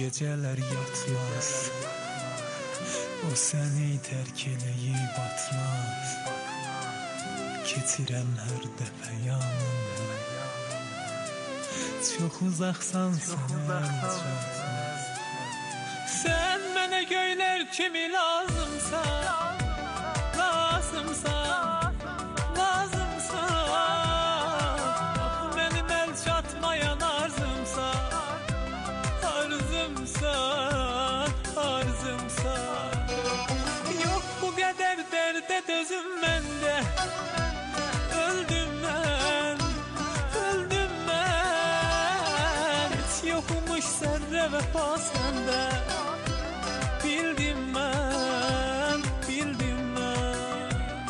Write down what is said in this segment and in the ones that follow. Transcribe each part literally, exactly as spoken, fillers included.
gecələr yatmaz, o səni tərk eləyib atmaz. Keçirəm hər dəfə yanımda, çox uzaqsan sənə çatmaz. Sən mənə göylər kimi lazımsan, lazımsan, lazımsan. Mənim əl çatmayan arzımsan, arzımsan, arzımsan. Yox bu qədər dərdə dözüm məndə, öldüm mən, öldüm mən. Heç yoxmuş sərrə vəfa səndə, bildim mən, bildim mən.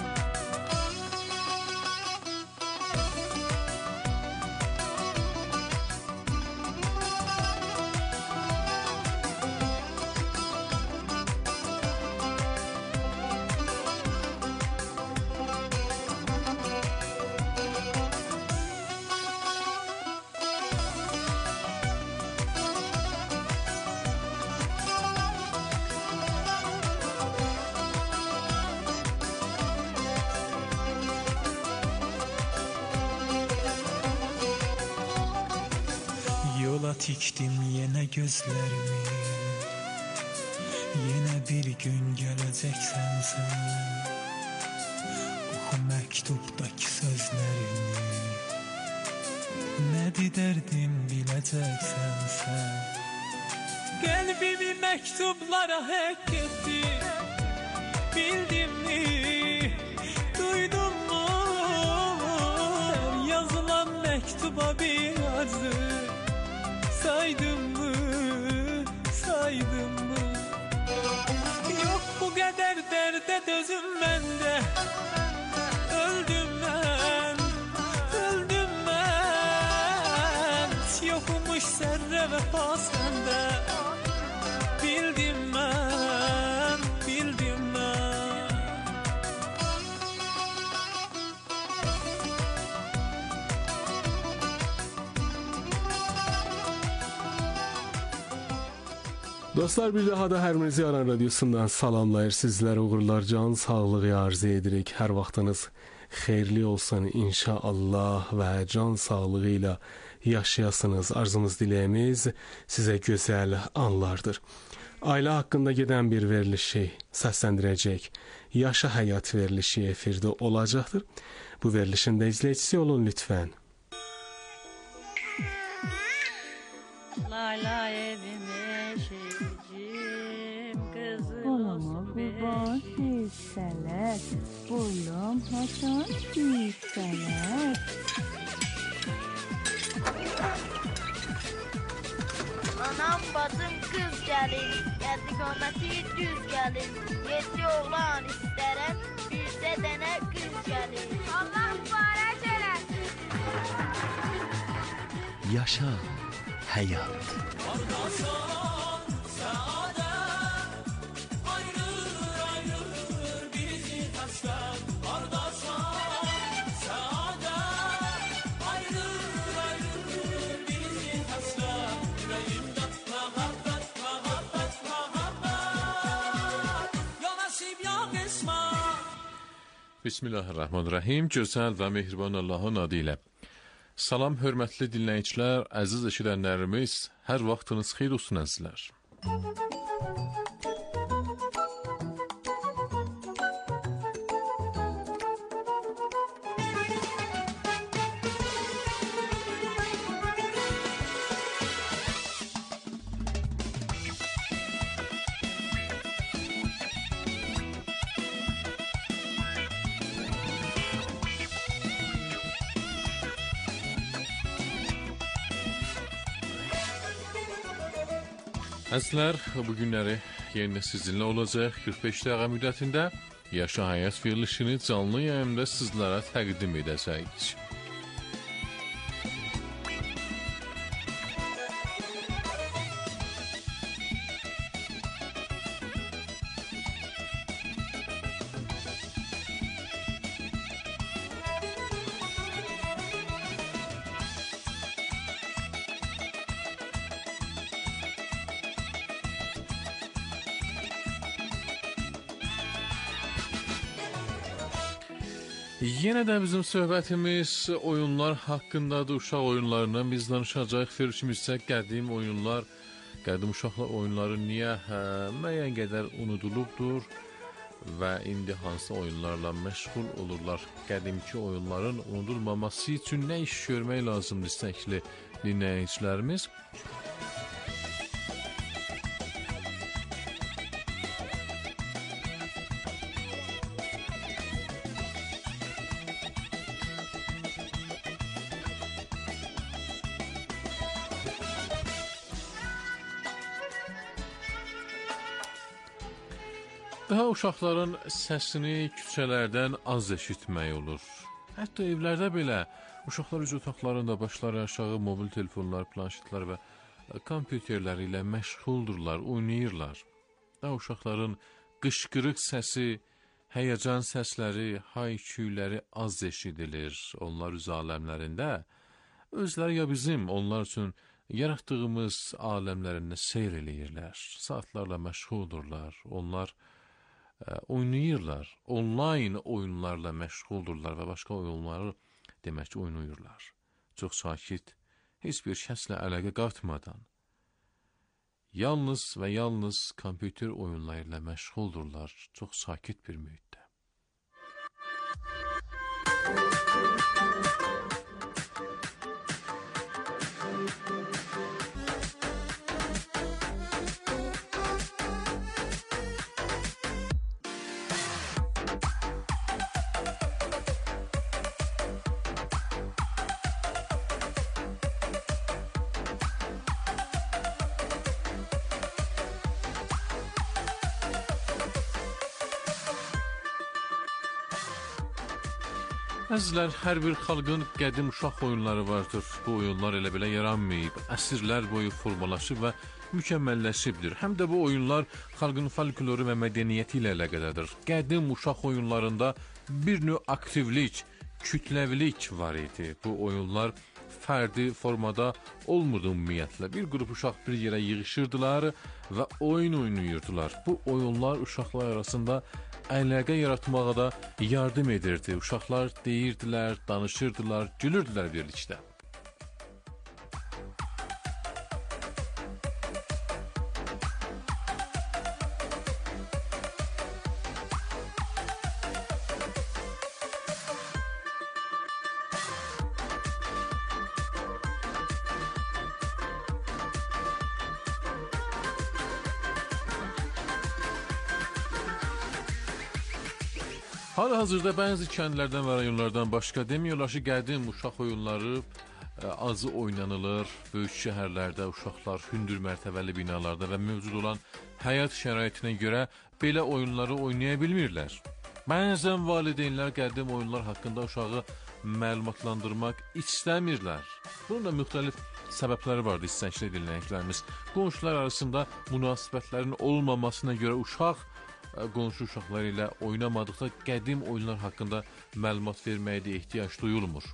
Yola tikdim yenə gözlərimi, yenə bir gün gələcəksən sən. Oxu məktubdakı sözlərimi, nədir dərdim biləcəksən sən. Qəlbimi məktublara həkk etdi, bildimmi, duydummu? Yazılan məktuba bir arzu, saydım mı, saydım mı? Yox bu qədər dərdə dözüm məndə, öldüm mən, öldüm mən. Heç yoxmuş sərrə vəfa səndə, bildim mən, bildim mən. Dostlar, bir daha da hər birinizi Yaran Radiosundan salamlayır. Sizlərə uğurlar, can sağlığı arzu edirik. Hər vaxtınız xeyirli olsun inşallah və can sağlığı ilə yaşayasınız. Arzumuz, diləyimiz sizə gözəl anlardır. Ailə haqqında gedən bir verilişi səsləndirəcək Yaşa Həyat verilişi efirdə olacaqdır. Bu verilişin də izləyicisi olun lütfən. Layla evime şehicim, kızım Olama olsun kurban beşik. hissələr, boylum haçan hissələr. Anam bacım kız gəlin, gəldi qaməti düz gəlin. Yedi oğlan istərəm, bircə dənə qız gəlin. Allah mübarək eləsin. Yaşa Həyat. Bismillahirrahmanirrahim. Gözəl və mehriban Allahın adı ilə. Salam, hörmətli dinləyicilər, əziz eşidənlərimiz, hər vaxtınız xeyir olsun əzizlər. Əzizlər, bu günləri yenə sizinlə olacaq. qırx beş dəqiqə müddətində Yaşa Həyat verilişini canlı yayımda sizlərə təqdim edəcəyik. Yenə də bizim söhbətimiz oyunlar haqqındadır, uşaq oyunlarından biz danışacağıq. Fikrimizcə qədim oyunlar, qədim uşaqlar oyunları niyə hə, müəyyən qədər unudulubdur və indi hansı oyunlarla məşğul olurlar? Qədimki oyunların unudulmaması üçün nə iş görmək lazımdır istəkli dinləyicilərimiz? Daha uşaqların səsini küçələrdən az eşitmək olur. Hətta evlərdə belə uşaqlar öz otaqlarında başları aşağı mobil telefonlar, planşetlər və kompüterləri ilə məşğuldurlar, oynayırlar. Daha uşaqların qışqırıq səsi, həyəcan səsləri, hay-küyləri az eşidilir. Onlar öz aləmlərində, özləri ya bizim, onlar üçün yaratdığımız aləmlərində seyr eləyirlər. Saatlarla məşğuldurlar. Onlar oynayırlar, online oyunlarla məşğuldurlar və başqa oyunları demək ki, oynayırlar. Çox sakit, heç bir şəxslə əlaqə qatmadan, yalnız və yalnız kompüter oyunları ilə məşğuldurlar, çox sakit bir mühitdə. Əzizlər, hər bir xalqın qədim uşaq oyunları vardır. Bu oyunlar elə belə yaranmayıb, əsrlər boyu formalaşıb və mükəmməlləşibdir. Həm də bu oyunlar xalqın folkloru və mədəniyyəti ilə əlaqədadır. Qədim uşaq oyunlarında bir növ aktivlik, kütləvilik var idi. Bu oyunlar fərdi formada olmurdu ümumiyyətlə. Bir qrup uşaq bir yerə yığışırdılar və oyun oynayırdılar. Bu oyunlar uşaqlar arasında əlaqə yaratmağa da yardım edirdi. Uşaqlar deyirdilər, danışırdılar, gülürdülər birlikdə. Hal-hazırda bəzi kəndlərdən və rayonlardan başqa demiyorlar ki, qədim uşaq oyunları azı oynanılır. Böyük şəhərlərdə uşaqlar hündür mərtəbəli binalarda və mövcud olan həyat şəraitinə görə belə oyunları oynaya bilmirlər. Bəzən valideynlər qədim oyunlar haqqında uşağı məlumatlandırmaq istəmirlər. Bunun da müxtəlif səbəbləri vardı istəkli dinləyicilərimiz. Qonşular arasında münasibətlərin olmamasına görə uşaq qonşu uşaqları ilə oynamadıqda qədim oyunlar haqqında məlumat verməyə də ehtiyac duyulmur.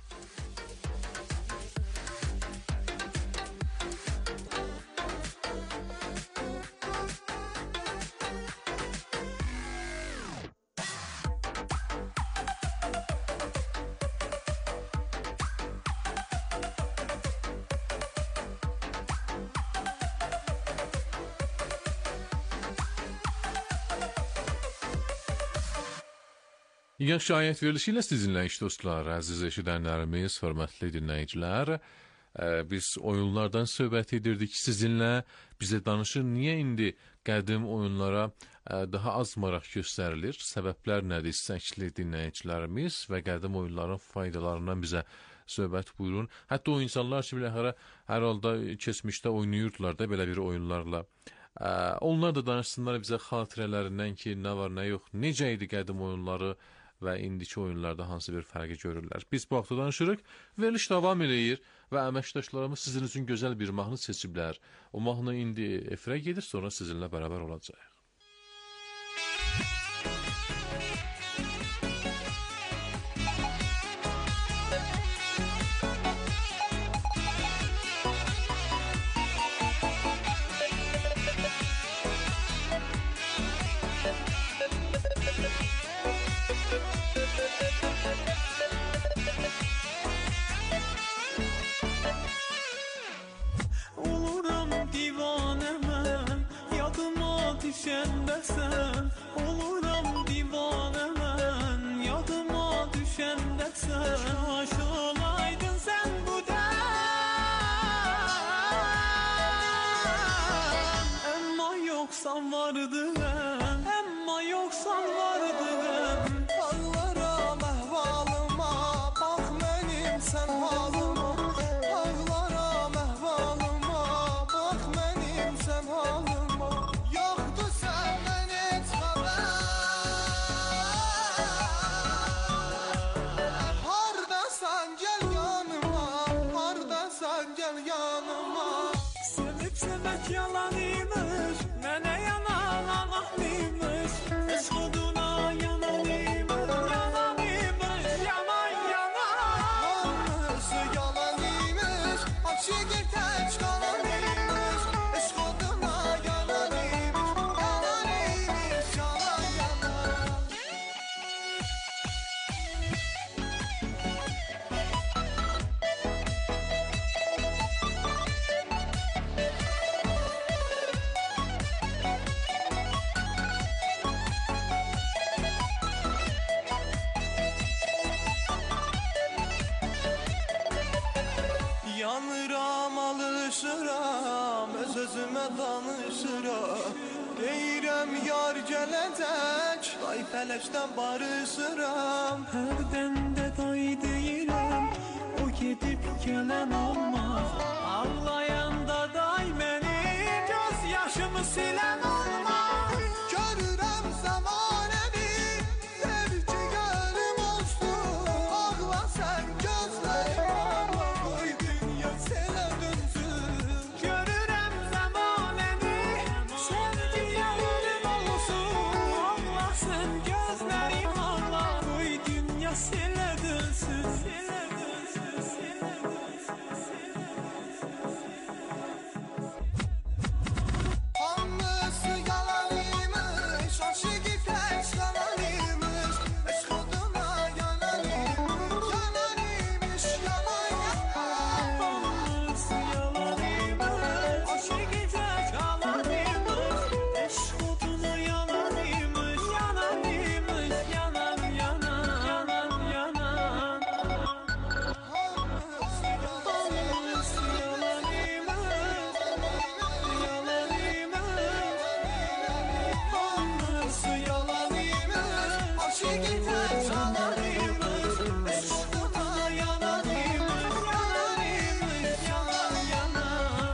Yaxşı ayət verilişi ilə sizinlə iş dostlar, əziz eşidənlərimiz, hörmətli dinləyicilər. Biz oyunlardan söhbət edirdik sizinlə. Bizə danışır, niyə indi qədim oyunlara daha az maraq göstərilir? Səbəblər nədir istəkli dinləyicilərimiz və qədim oyunların faydalarından bizə söhbət buyurun. Hətta o insanlar ki, biləhərə hər halda keçmişdə oynayırdılar da belə bir oyunlarla. Onlar da danışsınlar bizə xatirələrindən ki, nə var, nə yox, necə idi qədim oyunları və indiki oyunlarda hansı bir fərqi görürlər. Biz bu haqda danışırıq, veriliş davam eləyir və əməkdaşlarımız sizin üçün gözəl bir mahnı seçiblər. O mahnı indi efirə gedir, sonra sizinlə bərabər olacaq. düşəndə sən oluram divanə mən, yadıma düşəndə sən kaş olaydın sən bu dem. Əmma yoxsan vardım, əmma yoxsan vardım. Ağlaram əhvalıma, bax mənim sən halıma. Ağlaram əhvalıma, bax mənim sən halıma. Yoxdur səndən heç xəbər. Hardasan gəl yanıma, hardasan gəl yanıma. Sevib sevək yalan imiş, mənə yanan anaqlıymış. Eşq oduna yanan imiş, yanan imiş, yanan yanan. Hamısı yalan imiş, aşıqı tək qalan imiş. Eşq oduna yanan imiş, yanan imiş, yalan yanan. Yanıram, alışıram, öz özümə danışıram. Deyirəm yar gələcək, day fələkdən barışıram. Hərdən də day deyirəm, o gedib gələn olmaz. Ağlayanda day mənim göz yaşımı silən olmaz. Görürəm zamanəvi, sevgi gəlim olsun. Ağla sən gözlərim ağla, qoy dünya selə dönsün. Görürəm zamanəni, sevgiyə ölüm olsun. Ağlasın gözlərim ağla, qoy dünya silə dönsün, silə dönsün, silə dönsün, silə Hamısı yalan imiş, aşıqı tək qalan imiş. Eşq oduna yanan imiş, yanan imiş, yalan yanan. Hamısı yalan imiş, aşıqı tək qalan imiş. Eşq oduna yanan imiş, yanan imiş, yanan yanan, yanan yanan. Hamısı yalan imiş, Hamısı yalan imiş, yalan imiş. Hamısı yalan imiş, aşıqı tək qalan imiş. eşq oduna yanan imiş, yanan imiş, yanan yanan.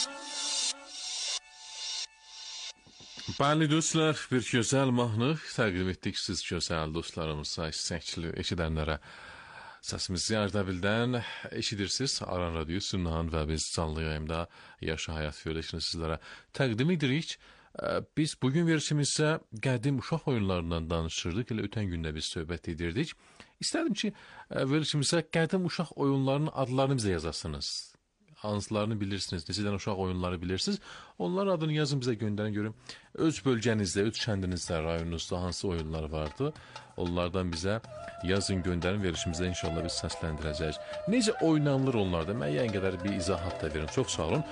Bəli dostlar, bir gözəl mahnı təqdim etdik siz gözəl dostlarımıza, istəkli eşidənlərə. Səsimiz Ziyardabildən eşidirsiniz Aran Radiosundan və biz canlı yayımda Yaşa Həyat verilişini sizlərə təqdim edirik. Biz bugün verilişimizdə qədim uşaq oyunlarından danışırdıq, elə ötən gündə biz söhbət edirdik. İstədim ki, verilişimizdə qədim uşaq oyunlarının adlarını bizə yazasınız. Hansılarını bilirsiniz, neçə dənə uşaq oyunları bilirsiniz. Onların adını yazın bizə göndərin görün. Öz bölgənizdə, öz kəndinizdə, rayonunuzda hansı oyunlar vardı? Onlardan bizə yazın göndərin, verilişimizdə inşallah biz səsləndirəcəyik. Necə oynanılır onlarda? Müəyyən qədər bir izahat da verin. Çox sağ olun.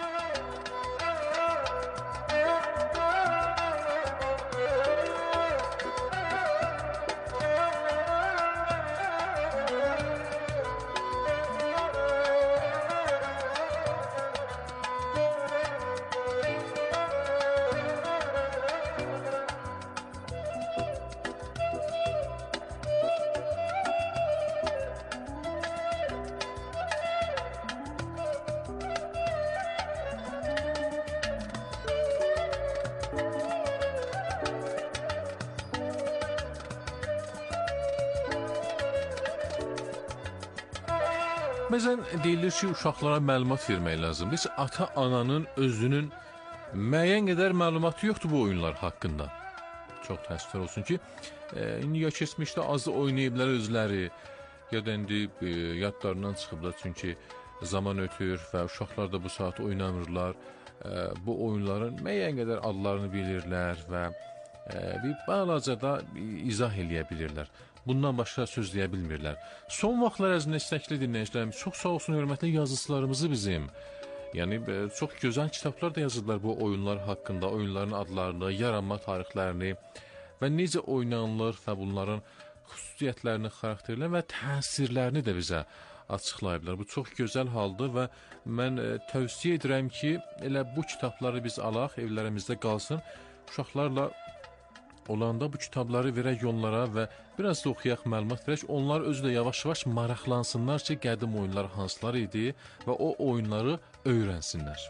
Məsələn, deyilir ki, uşaqlara məlumat vermək lazımdır. Heç ata-ananın özünün müəyyən qədər məlumatı yoxdur bu oyunlar haqqında. Çox təəssüflər olsun ki, e, indi ya keçmişdə az oynayıblar özləri, ya da indi e, yadlarından çıxıblar, çünki zaman ötür və uşaqlar da bu saat oynamırlar. E, bu oyunların müəyyən qədər adlarını bilirlər və e, bir balaca da izah eləyə bilirlər. Bundan başqa söz deyə bilmirlər. Son vaxtlar ərzində istəkli dinləyicilərimiz çox sağ olsun, hörmətli yazıçılarımızı bizim Yəni e, çox gözəl kitablar da yazırlar bu oyunlar haqqında, oyunların adlarını, yaranma tarixlərini və necə oynanılır və bunların xüsusiyyətlərini, xarakterlərini və təsirlərini də bizə açıqlayıblar. Bu çox gözəl haldır və mən e, tövsiyə edirəm ki, elə bu kitabları biz alaq, evlərimizdə qalsın. Uşaqlarla olanda bu kitabları verək onlara və biraz da oxuyaq, məlumat verək. Onlar özü də yavaş-yavaş maraqlansınlar ki, qədim oyunlar hansılar idi və o oyunları öyrənsinlər.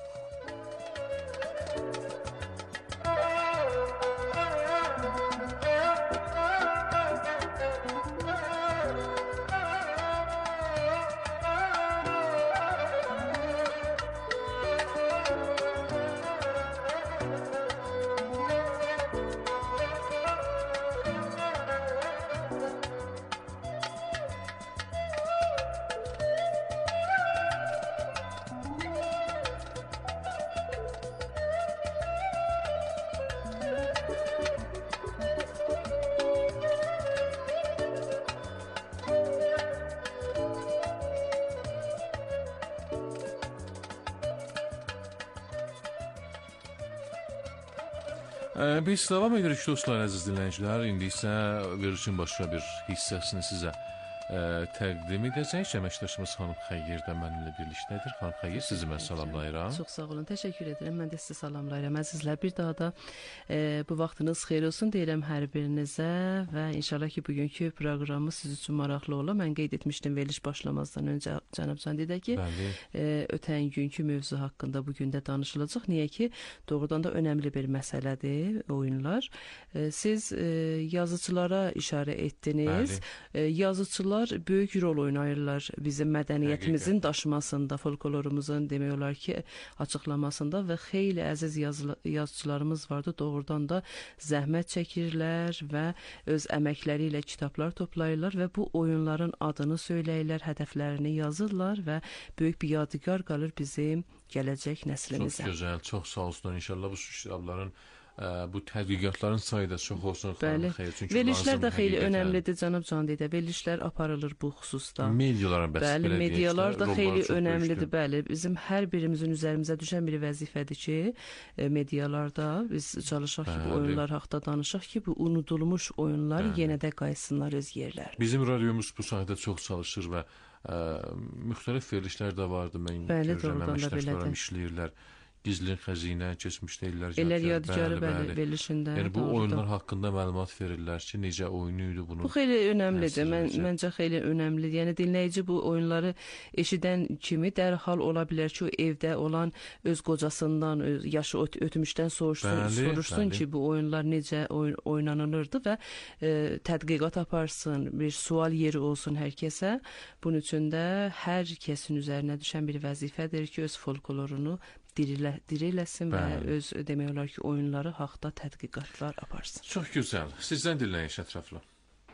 Biz davam edirik dostlar, əziz dinləyicilər. İndi isə verilişin başqa bir hissəsini sizə ə, təqdim edəcək. Əməkdaşımız xanım Xəyyir də mənimlə birlikdədir. Xanım Xəyyir, sizi mən salamlayıram. Çox sağ olun, təşəkkür edirəm. Mən də sizi salamlayıram əzizlər. Bir daha da e, bu vaxtınız xeyir olsun deyirəm hər birinizə və inşallah ki, bugünkü proqramı siz üçün maraqlı ola. Mən qeyd etmişdim veriliş başlamazdan öncə cənab Candidə ki, e, ötən günkü mövzu haqqında bugün də danışılacaq. Niyə ki, doğrudan da önəmli bir məsələdir oyunlar. E, siz e, yazıçılara işarə etdiniz. E, yazıçılar böyük rol oynayırlar bizim mədəniyyətimizin daşımasında, folklorumuzun demək olar ki, açıqlamasında və xeyli əziz yazı, yazıçılarımız vardı. Doğrudan da zəhmət çəkirlər və öz əməkləri ilə kitablar toplayırlar və bu oyunların adını söyləyirlər, hədəflərini yazırlar və böyük bir yadigar qalır bizim gələcək nəslimizə. Çox gözəl, çox sağ olsunlar. İnşallah bu kitabların bu tədqiqatların sayı da çox olsun. Bəli, verilişlər də xeyli önəmlidir cənab Candidə. Verilişlər aparılır bu xüsusda. Mediaların bəs bəli, medialar da xeyli önəmlidir. Böyükdür. Bəli, bizim hər birimizin üzərimizə düşən bir vəzifədir ki, medialarda biz çalışaq ki, bu oyunlar haqqında danışaq ki, bu unudulmuş oyunlar Bəli. yenə də qayıtsınlar öz yerlərinə. Bizim radiomuz bu sahədə çox çalışır və ə, müxtəlif verilişlər də vardı. Mən Bəli, görürəm, əməkdaşlarım işləyirlər. Gizli xəzinə, keçmişdə illər Eller yadigarı bəli, verilişində. Yəni bu oyunlar haqqında məlumat verirlər ki, necə oyunu idi bunu. Bu xeyli önəmlidir. Mən məncə xeyli önəmlidir. Yəni dinləyici bu oyunları eşidən kimi dərhal ola bilər ki, o evdə olan öz qocasından, öz yaşı ötmüşdən soruşsun, bəli, soruşsun bəli. ki, bu oyunlar necə oyn oynanılırdı və e, tədqiqat aparsın, bir sual yeri olsun hər kəsə. Bunun üçün də hər kəsin üzərinə düşən bir vəzifədir ki, öz folklorunu dirilə, diriləsin Bəli. və öz demək olar ki, oyunları haqda tədqiqatlar aparsın. Çox gözəl. Sizdən dinləyin ətraflı.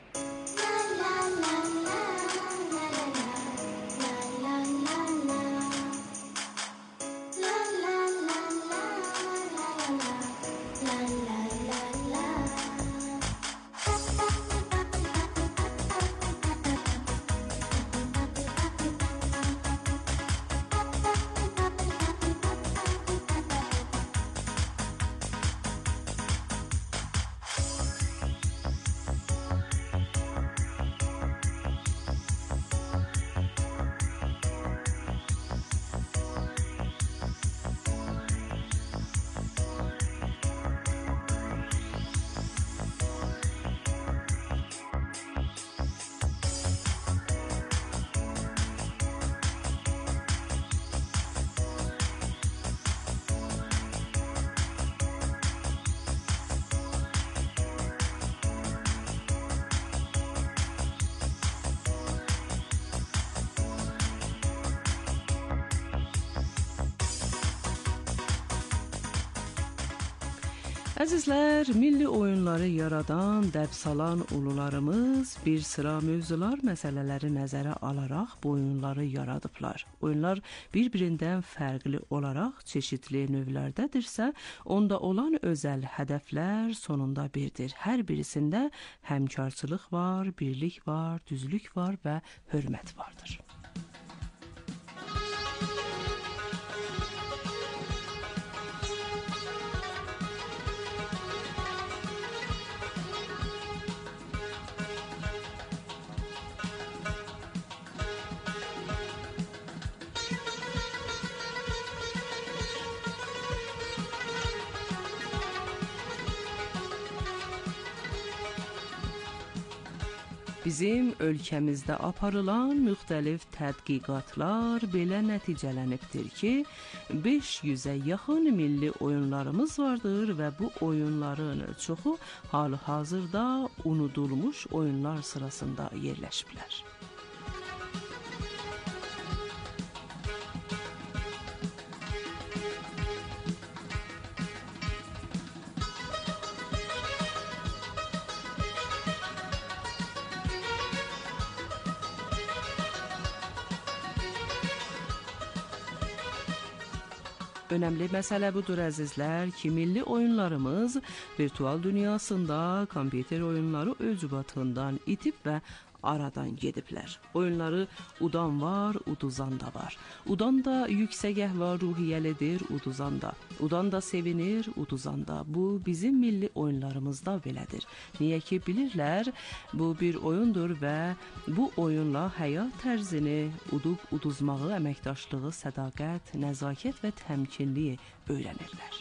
Əzizlər, milli oyunları yaradan, dəb salan ulularımız bir sıra mövzular, məsələləri nəzərə alaraq bu oyunları yaradıblar. Oyunlar bir-birindən fərqli olaraq çeşidli növlərdədirsə, onda olan özəl hədəflər sonunda birdir. Hər birisində həmkarçılıq var, birlik var, düzlük var və hörmət vardır. Bizim ölkəmizdə aparılan müxtəlif tədqiqatlar belə nəticələnibdir ki, beş yüzə yaxın milli oyunlarımız vardır və bu oyunların çoxu hal-hazırda unudulmuş oyunlar sırasında yerləşiblər. Önəmli məsələ budur əzizlər ki, milli oyunlarımız virtual dünyasında kompüter oyunları öz batından itib və aradan gediblər. Oyunları udan var, uduzan da var. Udan da yüksək əhval-ruhiyyəlidir, uduzan da. Udan da sevinir, uduzan da. Bu bizim milli oyunlarımızda belədir. Niyə ki bilirlər, bu bir oyundur və bu oyunla həyat tərzini udub uduzmağı, əməkdaşlığı, sədaqət, nəzakət və təmkinliyi öyrənirlər.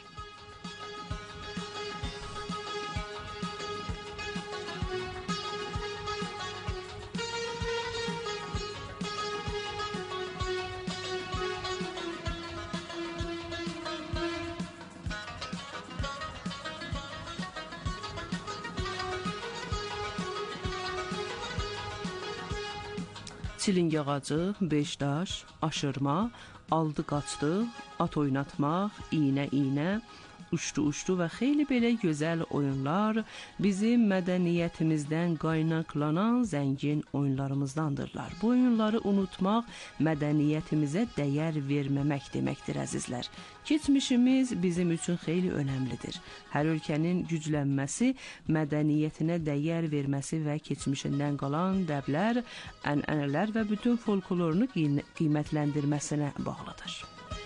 Çiling ağacı, beş daş, aşırma, aldı qaçdı, at oynatmaq, iynə-iynə, uçdu-uçdu və xeyli belə gözəl oyunlar bizim mədəniyyətimizdən qaynaqlanan zəngin oyunlarımızdandırlar. Bu oyunları unutmaq mədəniyyətimizə dəyər verməmək deməkdir əzizlər. Keçmişimiz bizim üçün xeyli önəmlidir. Hər ölkənin güclənməsi, mədəniyyətinə dəyər verməsi və keçmişindən qalan dəblər, ənənələr və bütün folklorunu qiymətləndirməsinə bağlıdır.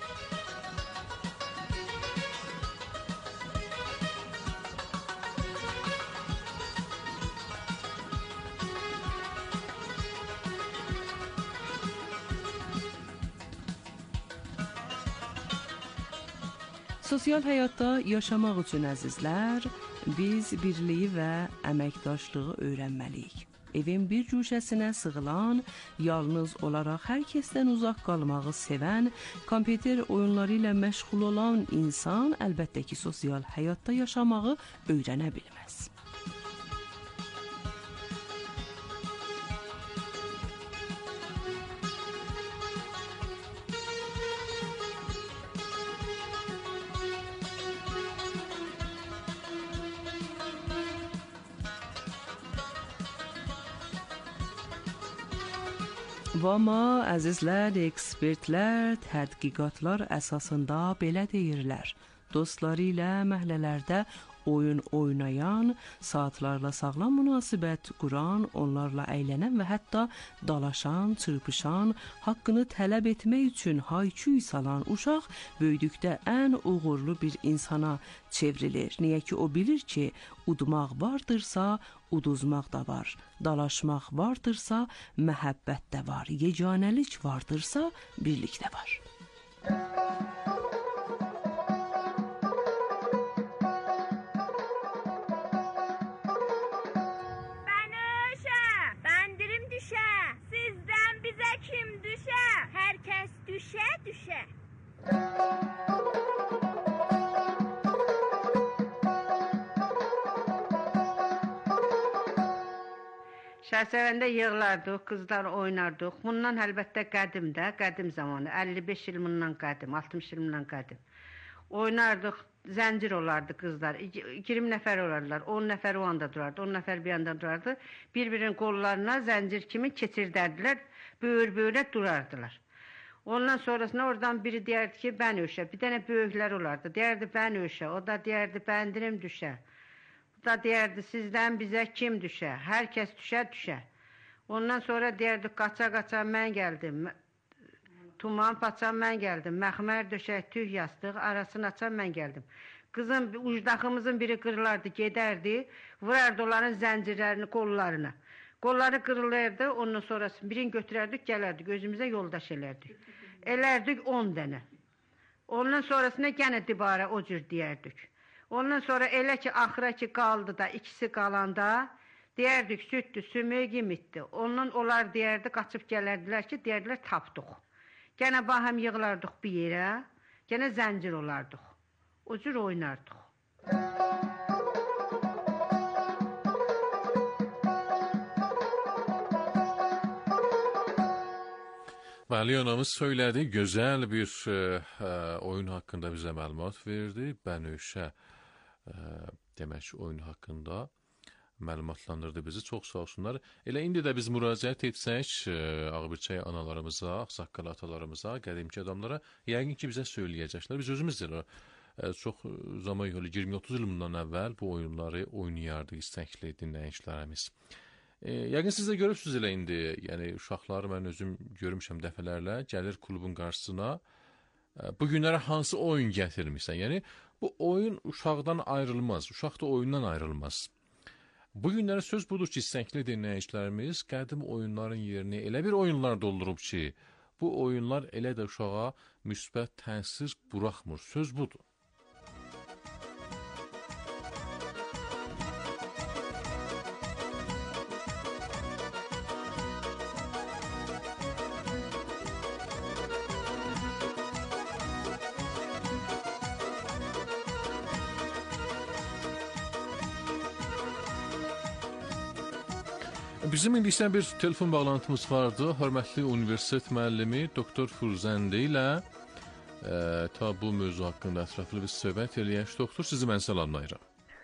Sosial həyatda yaşamaq üçün əzizlər, biz birliyi və əməkdaşlığı öyrənməliyik. Evin bir güşəsinə sığılan, yalnız olaraq hər kəsdən uzaq qalmağı sevən, kompüter oyunları ilə məşğul olan insan əlbəttə ki, sosial həyatda yaşamağı öyrənə bilməz. Amma əzizlər, ekspertlər, tədqiqatlar əsasında belə deyirlər. Dostları ilə məhəllələrdə oyun oynayan, saatlarla sağlam münasibət quran, onlarla əylənən və hətta dalaşan, çırpışan, haqqını tələb etmək üçün hay-küy salan uşaq böyüdükdə ən uğurlu bir insana çevrilir. Niyə ki o bilir ki, udmaq vardırsa, uduzmaq da var. Dalaşmaq vardırsa, məhəbbət də var. Yeganəlik vardırsa, birlik də var. Düşə, düşə. Şəhsəvəndə yığlardıq, qızlar oynardıq. Bundan əlbəttə qədimdə, qədim zamanı, əlli beş il bundan qədim, altmış il bundan qədim. Oynardıq, zəncir olardı qızlar, iyirmi nəfər olardılar, on nəfər o anda durardı, on nəfər bir anda durardı. Bir-birinin qollarına zəncir kimi keçirdərdilər, böyür-böyürə durardılar. Ondan sonrasında oradan biri deyərdi ki, bən öşə, bir dənə böyüklər olardı, deyərdi bən öşə, o da deyərdi bəndirim düşə. O da deyərdi sizdən bizə kim düşə, hər kəs düşə düşə. Ondan sonra deyərdi qaça-qaça mən gəldim, tuman paçan mən gəldim, məxmər döşək, tüh yastıq, arasını açan mən gəldim. Qızın, ucdaxımızın biri qırılardı, gedərdi, vurardı onların zəncirlərini, qollarını. Qolları qırılırdı, ondan sonrası birini götürərdik, gələrdik, özümüzə yoldaş elərdik. Elərdik on dənə. Ondan sonrasında gənə dibara o cür deyərdik. Ondan sonra elə ki, axıra ki qaldı da, ikisi qalanda, Deyərdik süddür, sümük imitdir. Ondan onlar deyərdi, qaçıb gələrdilər ki, deyərdilər tapdıq. Gənə bahəm yığılardıq bir yerə, gənə zəncir olardıq. O cür oynardıq. Bəli, anamız söylədi, gözəl bir e, oyun haqqında bizə məlumat verdi. Bənövşə e, demək oyun haqqında məlumatlandırdı bizi. Çox sağ olsunlar. Elə indi də biz müraciət etsək e, Ağbirçək analarımıza, ağsaqqal atalarımıza, qədimki adamlara, yəqin ki bizə söyləyəcəklər. Biz özümüz də e, çox zaman yolu iyirmi otuz il bundan əvvəl bu oyunları oynayardıq istəkli dinləyicilərimiz. E, yəqin siz də görürsünüz elə indi, yəni uşaqları mən özüm görmüşəm dəfələrlə, gəlir klubun qarşısına, e, bu günlərə hansı oyun gətirmişsən? Yəni bu oyun uşaqdan ayrılmaz, uşaq da oyundan ayrılmaz. Bu günlərə söz budur ki, istəkli dinləyicilərimiz qədim oyunların yerini elə bir oyunlar doldurub ki, bu oyunlar elə də uşağa müsbət təsir buraxmır, söz budur. Bizim indi isə bir telefon bağlantımız vardı. Hörmətli universitet müəllimi doktor Furzəndi ilə e, ta bu mövzu haqqında ətraflı bir söhbət eləyək. Doktor, sizi mən salamlayıram.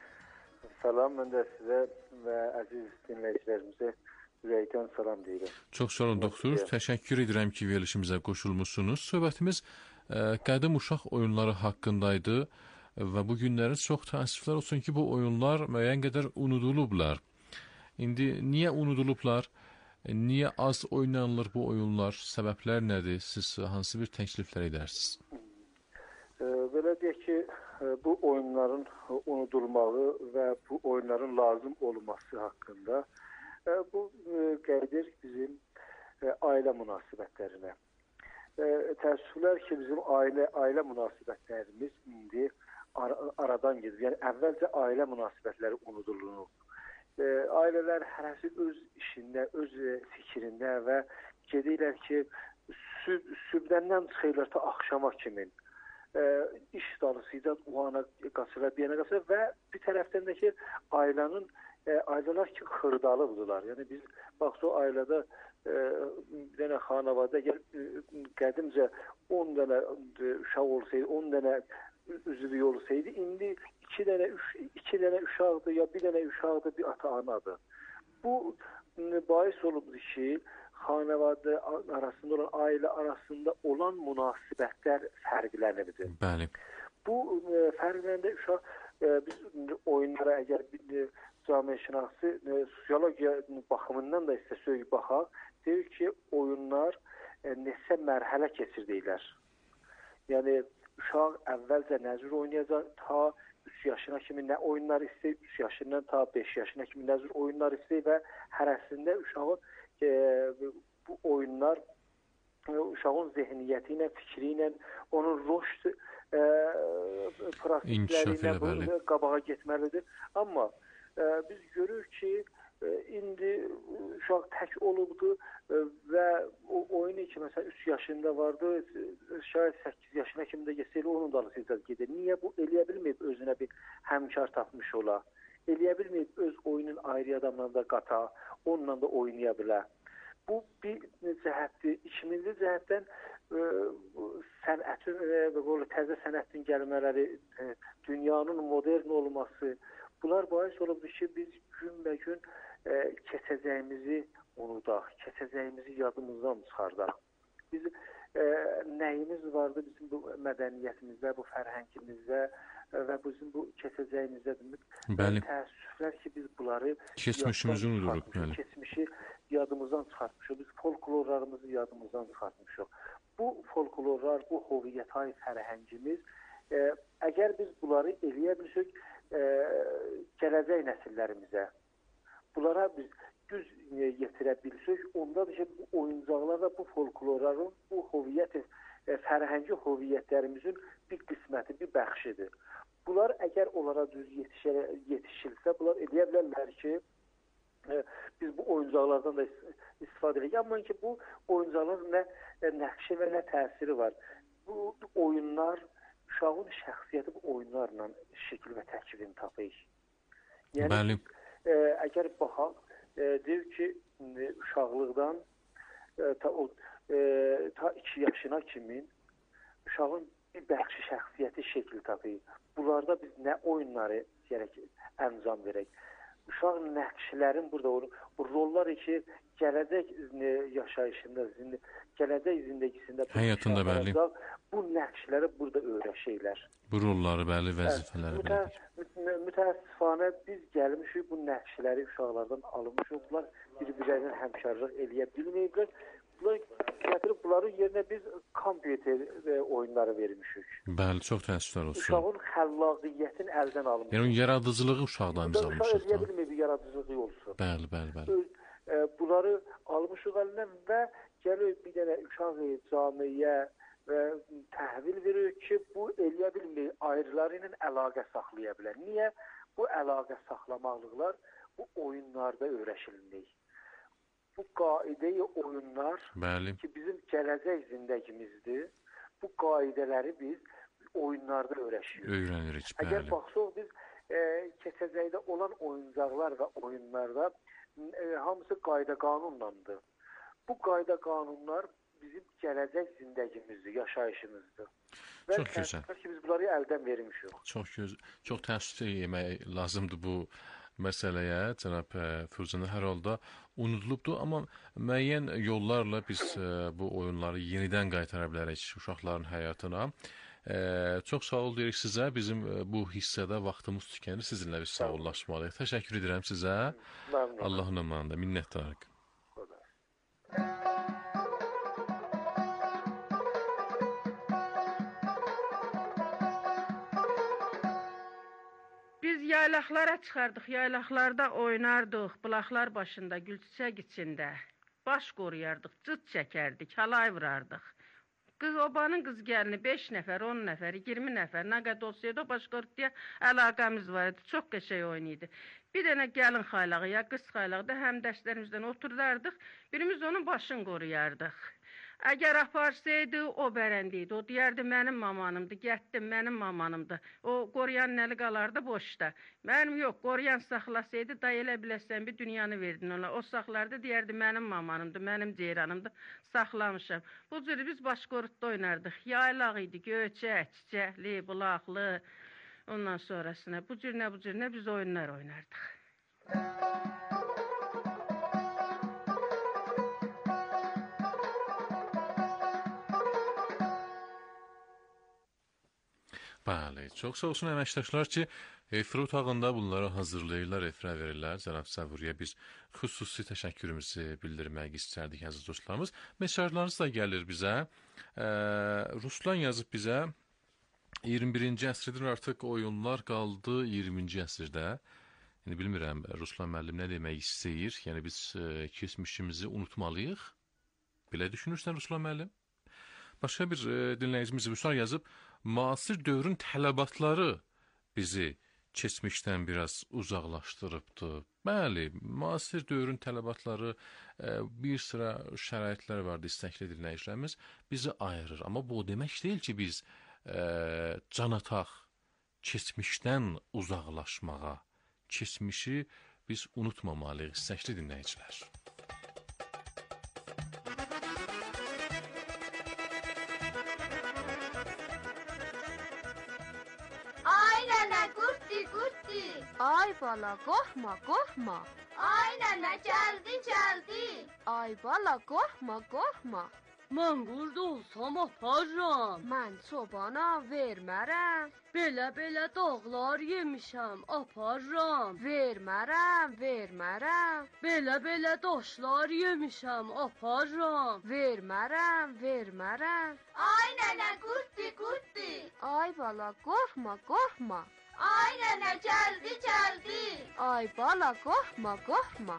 Salam, mən də sizə və əziz dinləyicilərimizə ürəkdən salam deyirəm. Çox sağ olun doktor. Təşəkkür edirəm ki, verilişimizə qoşulmusunuz. Söhbətimiz e, qədim uşaq oyunları haqqındaydı və bu günləri çox təəssüflər olsun ki, bu oyunlar müəyyən qədər unudulublar. İndi niyə unudulublar? Niyə az oynanılır bu oyunlar? Səbəblər nədir? Siz hansı bir təkliflər edərsiniz? E, belə deyək ki, bu oyunların unudulmağı və bu oyunların lazım olması haqqında e, bu e, gəlir bizim e, ailə münasibətlərinə. E, təəssüflər ki, bizim ailə ailə münasibətlərimiz indi ar aradan gedir. Yəni əvvəlcə ailə münasibətləri unudulunur. E, ailələr hərəsi öz işində, öz fikrində və gedirlər ki, süb sübdəndən çıxırlar ta axşama kimi e, iş dalısıyla o ana qaçırlar, bir yana qaçırlar və bir tərəfdən də ki, ailənin e, ailələr ki, xırdalıdırlar. Yəni biz bax o ailədə e, bir dənə xanavada gəl qədimcə on dənə uşaq olsaydı, on dənə üzvü olsaydı, indi iki dənə, üç, iki dənə uşaqdır ya bir dənə uşaqdır, bir ata-anadır. Bu bahis olubdur ki, xanəvadə arasında olan, ailə arasında olan münasibətlər fərqlənirdi. Bəli. Bu e, fərqləndə uşaq, e, biz oyunlara əgər bir camiəşünası, e, sosiologiya baxımından da istəsək baxaq, deyir ki, oyunlar e, neçə mərhələ keçirdiklər. Yəni, uşaq əvvəlcə nəzir oynayacaq, ta üç yaşına kimi nə oyunlar istəyir, üç yaşından ta beş yaşına kimi nəzir oyunlar istəyir və hərəsində uşağın e, bu oyunlar e, uşağın zehniyyəti ilə, fikri ilə, onun roşd e, prosesləri ilə qabağa getməlidir. Amma e, biz görürük ki, e, indi uşaq tək olubdur e, və o oyunu ki, məsələn, üç yaşında vardı, şayət səkkiz yaşına kimi də geçsəydi, onun dalısıyla gedir. Niyə bu eləyə bilməyib özünə bir həmkar tapmış ola? Eləyə bilməyib öz oyunun ayrı adamla da qata, onunla da oynaya bilər. Bu bir cəhətdir. İkinci cəhətdən e, sənətin, e, təzə sənətin gəlmələri, e, dünyanın modern olması, bunlar bahis olubdur ki, biz günbəgün e, keçəcəyimizi unudaq, keçəcəyimizi yadımızdan çıxardaq. Biz e, nəyimiz vardı bizim bu mədəniyyətimizdə, bu fərhəngimizdə e, və bizim bu keçəcəyimizdə təəssüflər ki, biz bunları keçmişimizi unuduruq. Keçmişi yadımızdan çıxartmışıq, biz folklorlarımızı yadımızdan çıxartmışıq. Bu folklorlar, bu hoviyyətay fərhəngimiz, e, əgər biz bunları eləyə bilirsək, e, gələcək nəsillərimizə, bunlara biz düz yetirə bilirsək, ondadır ki, bu oyuncaqlar və bu folklorların, bu hoviyyət, e, fərhəngi hoviyyətlərimizin bir qisməti, bir bəxşidir. Bunlar əgər onlara düz yetişə, yetişilsə, bunlar eləyə bilərlər ki, e, biz bu oyuncaqlardan da istifadə edirik. Amma ki bu oyuncaqların nə e, nəqşi və nə təsiri var. Bu oyunlar uşağın şəxsiyyəti bu oyunlarla şəkil və tərkibini tapır. Yəni Bəli. e, əgər baxaq, e, deyir ki e, uşaqlıqdan e, ta o e, ta iki yaşına kimi uşağın bir bəxşi şəxsiyyəti şəkil tapır. Bunlarda biz nə oyunları gərək əncam verək. Uşaq nəqşlərin burada olur. Bu rollar ki gələcək yaşayışında, gələcək zindəgisində həyatında bəli. Bu nəqşləri burada öyrəşirlər. Bu rolları bəli, vəzifələri Mütə, bilir. mütəəssifanə biz gəlmişik bu nəqşləri uşaqlardan almışıq. Bunlar bir-birlərinə həmkarlıq eləyə bilməyiblər. Bunlar gətirib bunların yerinə biz kompüter e, oyunları vermişik. Bəli, çox təəssüflər olsun. Uşağın xəllaqiyyətini əldən almışıq. Yəni o yaradıcılığı uşaqdan biz almışıq. Uşaq eləyə bilməyib yaradıcılığı olsun. Bəli, bəli, bəli. E, bunları almışıq əlindən və gəlir bir dənə uşağı camiyə və təhvil verir ki, bu eləyə bilməyib, ayrıları ilə əlaqə saxlaya bilər. Niyə? Bu əlaqə saxlamaqlıqlar bu oyunlarda öyrəşilmir. Bu qaidə-i oyunlar bəli. Ki, bizim gələcək zindəgimizdir. Bu qaidələri biz oyunlarda öyrəşirik. Öyrənirik, bəli. Əgər baxsaq biz e, keçəcəkdə olan oyuncaqlar və oyunlarda e, hamısı qayda qanunlandır. Bu qayda qanunlar bizim gələcək zindəgimizdir, yaşayışımızdır. Və çox gözəl. Ki, biz bunları əldən vermişik. Çox gözəl. Çox təəssüf etmək lazımdır bu məsələyə, cənab Furcana, hər halda unudulubdur, amma müəyyən yollarla biz bu oyunları yenidən qaytara bilərik uşaqların həyatına. Çox sağ ol deyirik sizə. Bizim bu hissədə vaxtımız tükənir. Sizinlə biz sağollaşmalıyıq. Təşəkkür edirəm sizə. Allahın amanında. Minnətdarıq. Yaylaqlara çıxardıq, yaylaqlarda oynardıq, bulaqlar başında, gülçiçək içində. Baş qoruyardıq, cıt çəkərdik, halay vurardıq. Qız obanın qız gəlini beş nəfər, on nəfər, iyirmi nəfər, nə qədər olsaydı o başqortluya əlaqəmiz var idi. Çox qəşəng oyun idi. Bir dənə gəlin xaylağı ya qız xaylağı da həm dərslərimizdən oturdardıq, birimiz onun başını qoruyardıq. Əgər aparsaydı, o bərəndiydi. O deyərdi, mənim mamanımdır, gətdim, mənim mamanımdır. O qoruyan nəli qalardı boşda. Mənim yox, qoruyan saxlasaydı, da elə biləsən bir dünyanı verdin ona. O saxlardı, deyərdi, mənim mamanımdır, mənim ceyranımdır, saxlamışam. Bu cür biz başqorutda oynardıq. Yaylaq idi, göçək, çiçəkli, bulaqlı, ondan sonrasına. Bu cür nə, bu cür nə biz oyunlar oynardıq. Bəli, çox sağ olsun əməkdaşlar ki, efir otağında bunları hazırlayırlar, efirə verirlər. Cənab Səvuriyə biz xüsusi təşəkkürümüzü bildirmək istərdik, əziz dostlarımız. Mesajlarınız da gəlir bizə. Ee, Ruslan yazıb bizə, iyirmi birinci əsrdir artıq oyunlar qaldı iyirminci əsrdə. Yəni, bilmirəm, Ruslan müəllim nə demək istəyir? Yəni, biz e, keçmişimizi unutmalıyıq. Belə düşünürsən, Ruslan müəllim? Başqa bir e, dinləyicimiz Vüsal yazıb, müasir dövrün tələbatları bizi keçmişdən biraz uzaqlaşdırıbdır. Bəli, müasir dövrün tələbatları, e, bir sıra şəraitlər vardı, istəkli dinləyicilərimiz bizi ayırır. Amma bu o demək deyil ki, biz e, can ataq keçmişdən uzaqlaşmağa, keçmişi biz unutmamalıyıq, istəkli dinləyicilər. Ay bala, qorxma, qorxma. Ay nənə, gəldi, gəldi. Ay bala, qorxma, qorxma. Mən qurd olsam aparıram. Mən çobana vermərəm. Belə-belə dağlar yemişəm, aparıram. Vermərəm, vermərəm. Belə-belə daşlar yemişəm, aparıram. Vermərəm, vermərəm. Ay nənə, qurtdi, qurtdi. Ay bala, qorxma, qorxma. Ay nənə, gəldi, gəldi. Ay bala, qorxma, qorxma.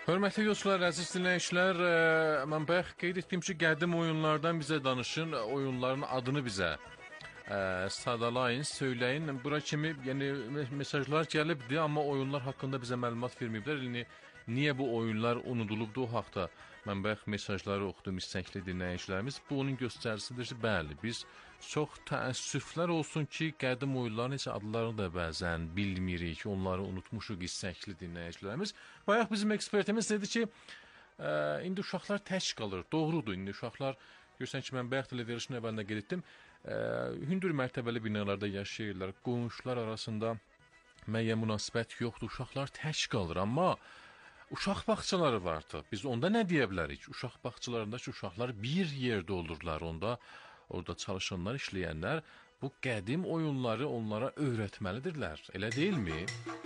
Hörmətli dostlar, əziz dinləyicilər, e, mən bayaq qeyd etdim ki, qədim oyunlardan bizə danışın, oyunların adını bizə e, sadalayın, söyləyin. Bura kimi yəni mesajlar gəlibdi, amma oyunlar haqqında bizə məlumat verməyiblər. Yəni niyə bu oyunlar unudulubdu o haqda? Mən bayaq mesajları oxudum istəkli dinləyicilərimiz. Bu onun göstəricisidir ki, bəli, biz çox təəssüflər olsun ki, qədim oyunların heç adlarını da bəzən bilmirik, onları unutmuşuq istəkli dinləyicilərimiz. Bayaq bizim ekspertimiz dedi ki, ə, indi uşaqlar tək qalır. Doğrudur, indi uşaqlar, görürsən ki, mən bayaq da verilişin əvvəlində qeyd etdim, ə, hündür mərtəbəli binalarda yaşayırlar, qonşular arasında müəyyən münasibət yoxdur, uşaqlar tək qalır, amma uşaq bağçaları vardı. Biz onda nə deyə bilərik? Uşaq bağçalarındakı uşaqlar bir yerdə olurlar. Onda orada çalışanlar, işləyənlər bu qədim oyunları onlara öyrətməlidirlər. Elə deyilmi?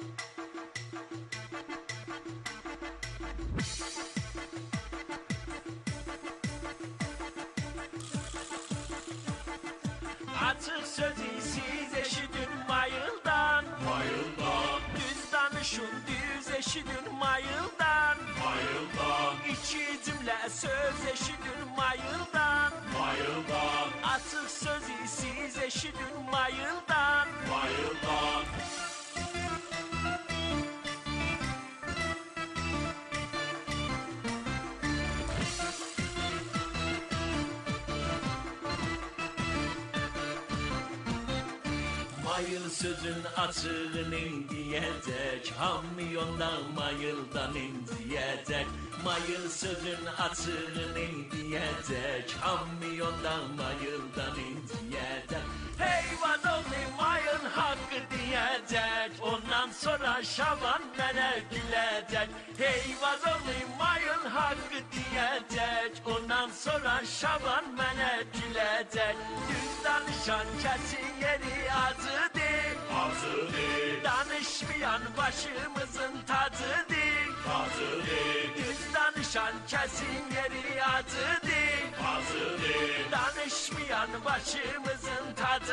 Açıq sözü siz eşidin mayıldan, mayıldan. Düz danışın, düz eşidin mayıldan, mayıldan. İki cümlə söz eşidin mayıldan, mayıldan. Açıq sözü siz eşidin mayıldan, mayıldan. Mayıl sözün açığını diyecek, hamyondan mayıldan inciyecek. Mayıl sözün açığını diyecek, hamyondan mayıldan inciyecek. Hey vadoğlu mayın hakkı diyecek, ondan sonra şaban mənə gülecek. Hey vadoğlu mayın hakkı diyecek, ondan sonra şaban mənə gülecek. Düz danışan kesin yeri acıdır, acıdır. Danışmayan başımızın tacıdır, tacıdır. Düz danışan kesin yeri acıdır, acıdır. Danışmayan başımızın tacıdır.